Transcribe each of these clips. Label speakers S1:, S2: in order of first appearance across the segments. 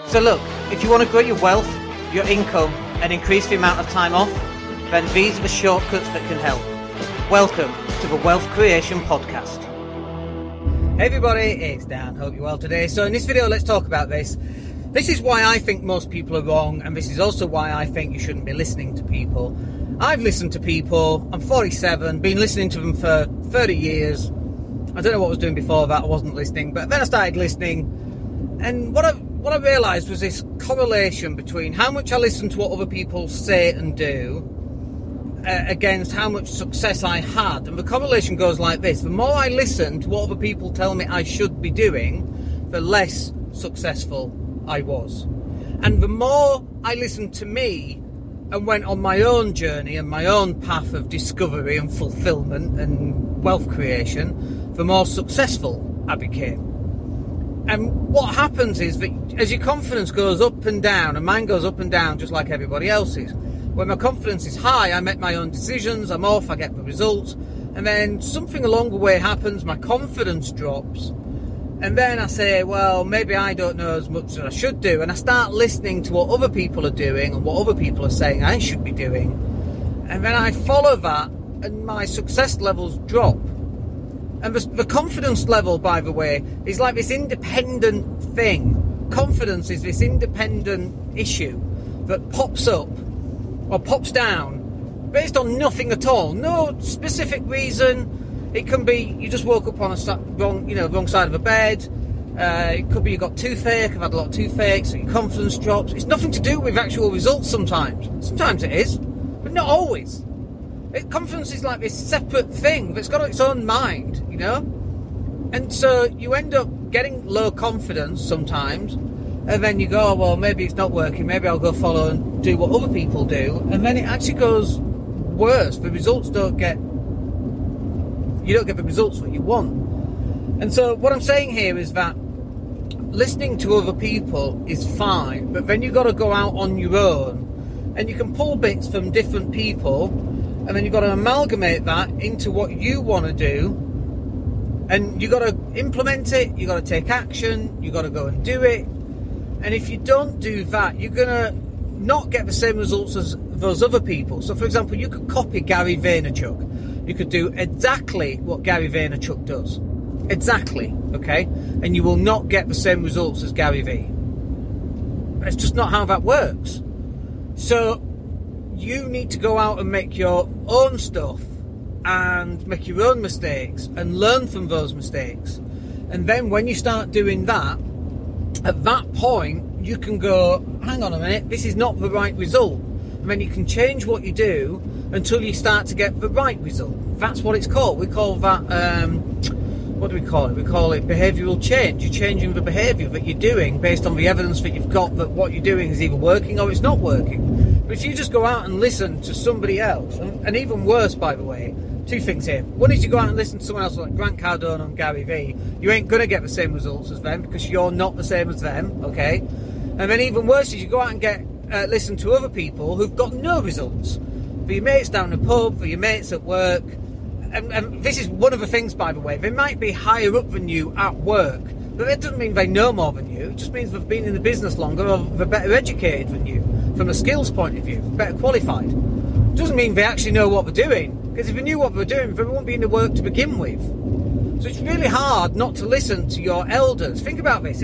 S1: So look, if you want to grow your wealth, your income, and increase the amount of time off, then these are the shortcuts that can help. Welcome to the Wealth Creation Podcast. Hey everybody, it's Dan. Hope you're well today. So in this video, let's talk about this. This is why I think most people are wrong, and this is also why I think you shouldn't be listening to people. I've listened to people. I'm 47, been listening to them for 30 years. I don't know what I was doing before that. I wasn't listening, but then I started listening, and what I realised was this correlation between how much I listen to what other people say and do against how much success I had. And the correlation goes like this: the more I listen to what other people tell me I should be doing, the less successful I was. And the more I listened to me and went on my own journey and my own path of discovery and fulfillment and wealth creation, the more successful I became. And what happens is that as your confidence goes up and down, and mine goes up and down just like everybody else's, when my confidence is high, I make my own decisions, I'm off, I get the results, and then something along the way happens, my confidence drops, and then I say, well, maybe I don't know as much as I should do, and I start listening to what other people are doing and what other people are saying I should be doing, and then I follow that, and my success levels drop. And the confidence level, by the way, is like this independent thing. Confidence is this independent issue that pops up or pops down based on nothing at all. No specific reason. It can be you just woke up on a wrong side of a bed. It could be you got toothache. I've had a lot of toothache, so your confidence drops. It's nothing to do with actual results sometimes. Sometimes it is, but not always. Confidence is like this separate thing that's got its own mind, you know? And so you end up getting low confidence sometimes, and then you go, oh, well, maybe it's not working, maybe I'll go follow and do what other people do, and then it actually goes worse. The results you don't get the results that you want. And so what I'm saying here is that listening to other people is fine, but then you've got to go out on your own, and you can pull bits from different people, and then you've got to amalgamate that into what you want to do, and you've got to implement it, you've got to take action, you've got to go and do it. And if you don't do that, you're going to not get the same results as those other people. So for example, you could copy Gary Vaynerchuk. You could do exactly what Gary Vaynerchuk does. Exactly, okay? And you will not get the same results as Gary V. It's just not how that works. So you need to go out and make your own stuff and make your own mistakes and learn from those mistakes. And then when you start doing that, at that point, you can go, hang on a minute, this is not the right result. And then you can change what you do until you start to get the right result. That's what it's called. We call that, what do we call it? We call it behavioural change. You're changing the behaviour that you're doing based on the evidence that you've got that what you're doing is either working or it's not working. But if you just go out and listen to somebody else, and even worse, by the way, two things here. One is you go out and listen to someone else like Grant Cardone and Gary Vee. You ain't going to get the same results as them because you're not the same as them, okay? And then even worse is you go out and listen to other people who've got no results. For your mates down the pub, for your mates at work. And this is one of the things, by the way. They might be higher up than you at work, but that doesn't mean they know more than you. It just means they've been in the business longer or they're better educated than you from a skills point of view, better qualified. It doesn't mean they actually know what they're doing, because if they knew what they were doing, they wouldn't be in the work to begin with. So it's really hard not to listen to your elders. Think about this.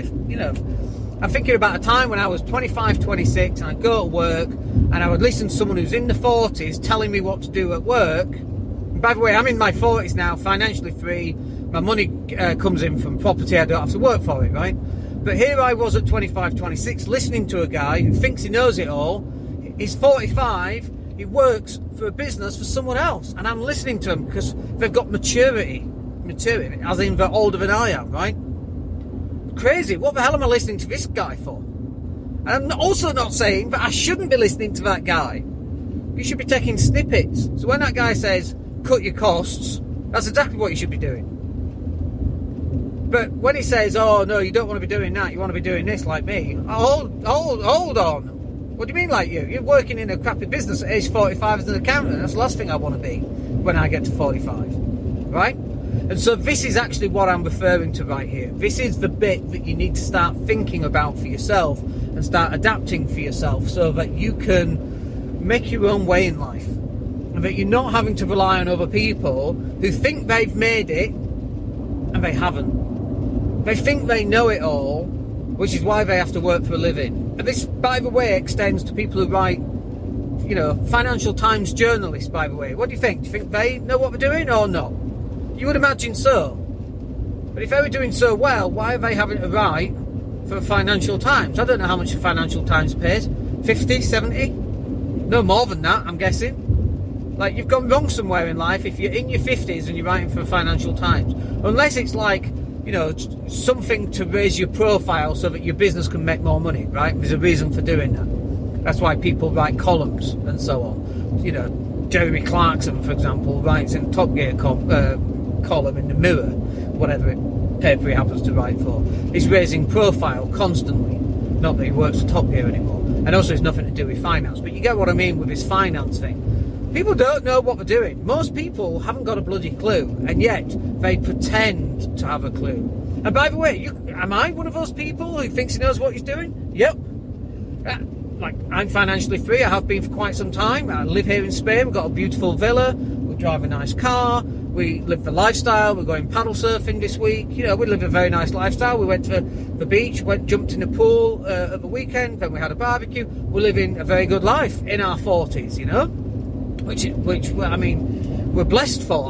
S1: I'm thinking about a time when I was 25, 26, and I'd go to work, and I would listen to someone who's in the 40s telling me what to do at work. And by the way, I'm in my 40s now, financially free. My money comes in from property. I don't have to work for it, right? But here I was at 25, 26, listening to a guy who thinks he knows it all. He's 45. He works for a business for someone else. And I'm listening to him because they've got maturity, as in they're older than I am, right? Crazy. What the hell am I listening to this guy for? And I'm also not saying that I shouldn't be listening to that guy. You should be taking snippets. So when that guy says, cut your costs, that's exactly what you should be doing. But when he says, oh no, you don't want to be doing that, you want to be doing this like me, hold on. What do you mean like you? You're working in a crappy business at age 45 as an accountant. That's the last thing I want to be when I get to 45, right?
S2: And so this is actually what I'm referring to right here. This is the bit that you need to start thinking about for yourself and start adapting for yourself so that you can make your own way in life. And that you're not having to rely on other people who think they've made it and they haven't. They think they know it all, which is why they have to work for a living. And this, by the way, extends to people who write, Financial Times journalists, by the way. What do you think? Do you think they know what they're doing or not? You would imagine so. But if they were doing so well, why are they having to write for Financial Times? I don't know how much the Financial Times pays. 50, 70? No more than that, I'm guessing. Like, you've gone wrong somewhere in life if you're in your 50s and you're writing for Financial Times. Unless it's like, something to raise your profile so that your business can make more money, right? There's a reason for doing that. That's why people write columns and so on. Jeremy Clarkson, for example, writes in Top Gear column in the Mirror, whatever paper he happens to write for. He's raising profile constantly. Not that he works for Top Gear anymore. And also it's nothing to do with finance. But you get what I mean with this finance thing. People don't know what they're doing. Most people haven't got a bloody clue, and yet they pretend to have a clue. And by the way, am I one of those people who thinks he knows what he's doing? Yep. I'm financially free. I have been for quite some time. I live here in Spain. We've got a beautiful villa. We drive a nice car. We live the lifestyle. We're going paddle surfing this week. We live a very nice lifestyle. We went to the beach, jumped in a pool at the weekend. Then we had a barbecue. We're living a very good life in our 40s, which I mean, we're blessed for. I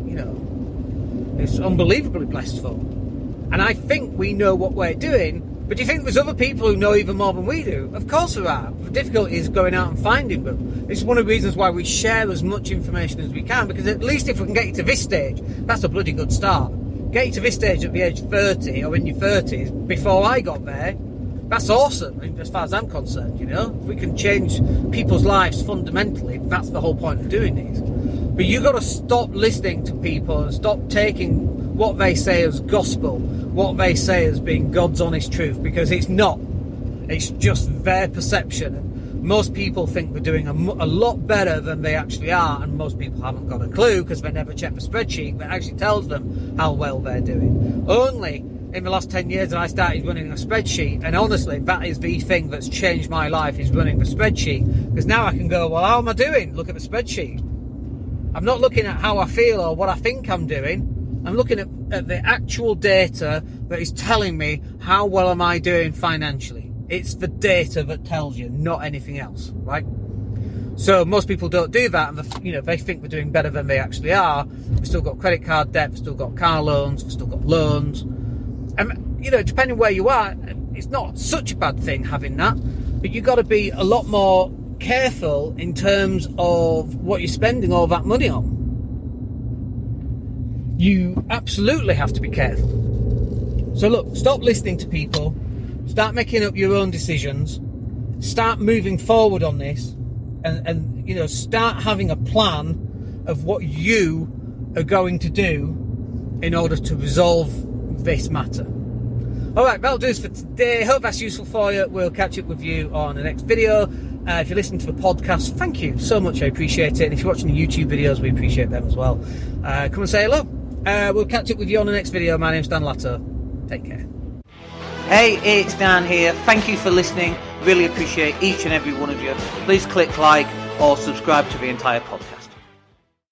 S2: mean, it's unbelievably blessed for. And I think we know what we're doing. But do you think there's other people who know even more than we do? Of course there are. The difficulty is going out and finding them. It's one of the reasons why we share as much information as we can, because at least if we can get you to this stage, that's a bloody good start. Get you to this stage at the age of 30 or in your 30s, before I got there, that's awesome, as far as I'm concerned, If we can change people's lives fundamentally, that's the whole point of doing these. But you've got to stop listening to people and stop taking what they say as gospel, what they say as being God's honest truth, because it's not. It's just their perception. Most people think they're doing a lot better than they actually are, and most people haven't got a clue because they never check the spreadsheet that actually tells them how well they're doing. Only in the last 10 years that I started running a spreadsheet, and honestly, that is the thing that's changed my life, is running the spreadsheet, because now I can go, well, how am I doing? Look at the spreadsheet. I'm not looking at how I feel or what I think I'm doing. I'm looking at the actual data that is telling me how well am I doing financially. It's the data that tells you, not anything else, right? So most people don't do that, and they think they're doing better than they actually are. We've still got credit card debt, we've still got car loans, we've still got loans. And depending where you are, it's not such a bad thing having that, but you've got to be a lot more careful in terms of what you're spending all that money on. You absolutely have to be careful. So look, stop listening to people, start making up your own decisions, start moving forward on this, and start having a plan of what you are going to do in order to resolve this matter. Alright, that'll do us for today. Hope that's useful for you. We'll catch up with you on the next video. If you're listening to the podcast, thank you so much, I appreciate it. And if you're watching the YouTube videos, we appreciate them as well. Come and say hello. We'll catch up with you on the next video. My name's Dan Latto. Take care.
S1: Hey, it's Dan here. Thank you for listening. Really appreciate each and every one of you. Please click like or subscribe to the entire podcast.